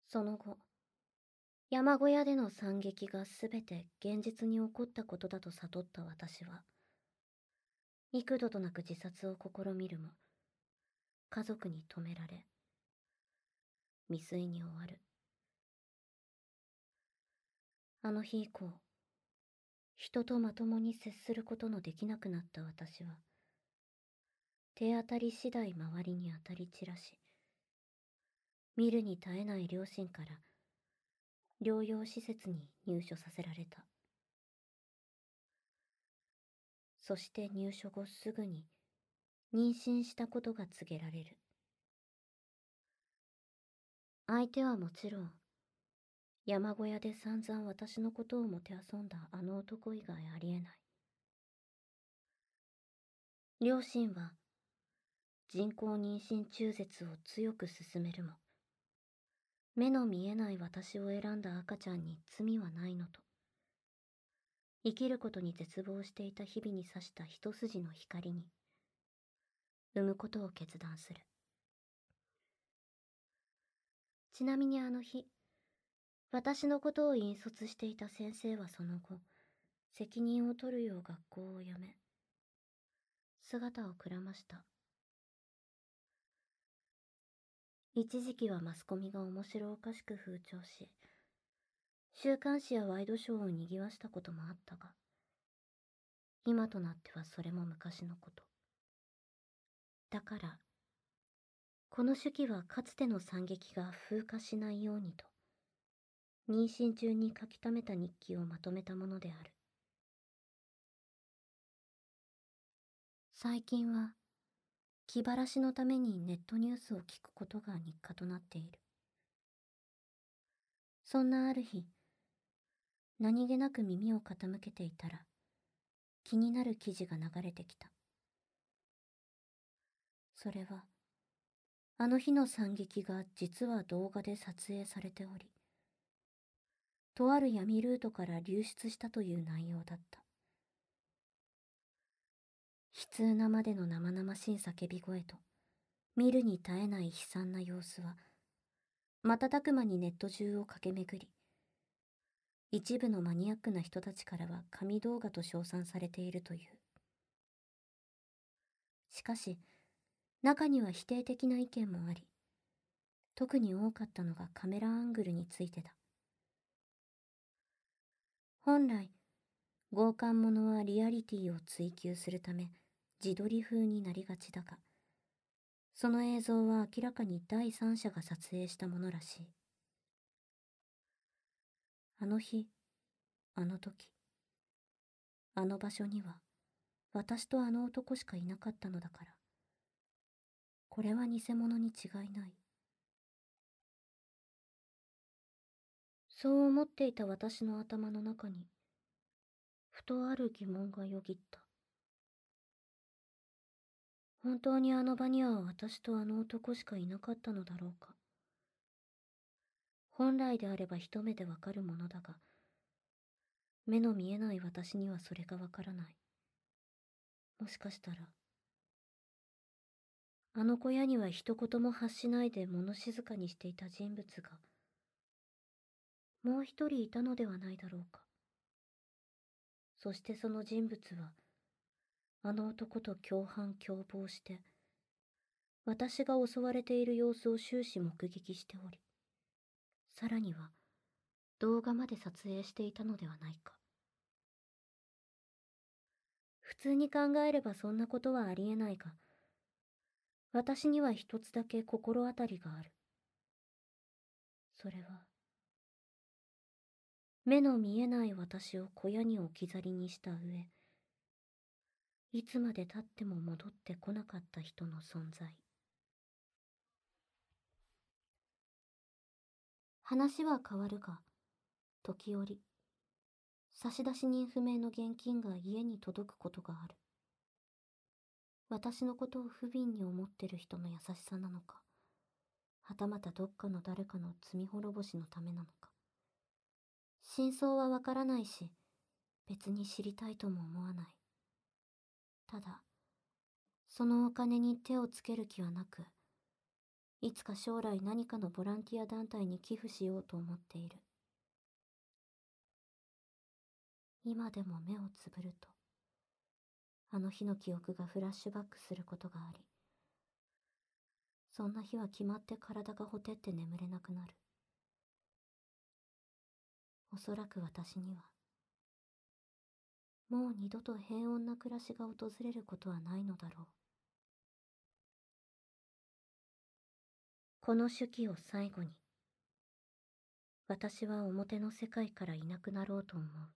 その後、山小屋での惨劇がすべて現実に起こったことだと悟った私は、幾度となく自殺を試みるも、家族に止められ、未遂に終わる。あの日以降、人とまともに接することのできなくなった私は、手当たり次第周りに当たり散らし、見るに耐えない両親から療養施設に入所させられた。そして入所後すぐに妊娠したことが告げられる。相手はもちろん、山小屋で散々私のことをもてあそんだあの男以外ありえない。両親は人工妊娠中絶を強く勧めるも、目の見えない私を選んだ赤ちゃんに罪はないのと、生きることに絶望していた日々に差した一筋の光に、産むことを決断する。ちなみにあの日、私のことを引率していた先生はその後、責任を取るよう学校を辞め、姿をくらました。一時期はマスコミが面白おかしく風潮し、週刊誌やワイドショーを賑わしたこともあったが、今となってはそれも昔のこと。だから、この手記はかつての惨劇が風化しないようにと、妊娠中に書き溜めた日記をまとめたものである。最近は、気晴らしのためにネットニュースを聞くことが日課となっている。そんなある日、何気なく耳を傾けていたら、気になる記事が流れてきた。それは、あの日の惨劇が実は動画で撮影されており、とある闇ルートから流出したという内容だった。悲痛なまでの生々しい叫び声と、見るに耐えない悲惨な様子は、瞬く間にネット中を駆け巡り、一部のマニアックな人たちからは神動画と称賛されているという。しかし、中には否定的な意見もあり、特に多かったのがカメラアングルについてだ。本来、強姦者はリアリティを追求するため自撮り風になりがちだが、その映像は明らかに第三者が撮影したものらしい。あの日、あの時、あの場所には私とあの男しかいなかったのだから、これは偽物に違いない。そう思っていた私の頭の中に、ふとある疑問がよぎった。本当にあの場には私とあの男しかいなかったのだろうか。本来であれば一目でわかるものだが、目の見えない私にはそれがわからない。もしかしたら、あの小屋には一言も発しないで物静かにしていた人物が、もう一人いたのではないだろうか。そしてその人物は、あの男と共犯共謀して、私が襲われている様子を終始目撃しており、さらには動画まで撮影していたのではないか。普通に考えればそんなことはありえないが、私には一つだけ心当たりがある。それは、目の見えない私を小屋に置き去りにした上、いつまで経っても戻ってこなかった人の存在。話は変わるが、時折、差出人不明の現金が家に届くことがある。私のことを不憫に思ってる人の優しさなのか、はたまたどっかの誰かの罪滅ぼしのためなのか。真相はわからないし、別に知りたいとも思わない。ただ、そのお金に手をつける気はなく、 いつか将来何かのボランティア団体に寄付しようと思っている。今でも目をつぶると、あの日の記憶がフラッシュバックすることがあり、そんな日は決まって体がほてって眠れなくなる。おそらく私には、もう二度と平穏な暮らしが訪れることはないのだろう。この手記を最後に、私は表の世界からいなくなろうと思う。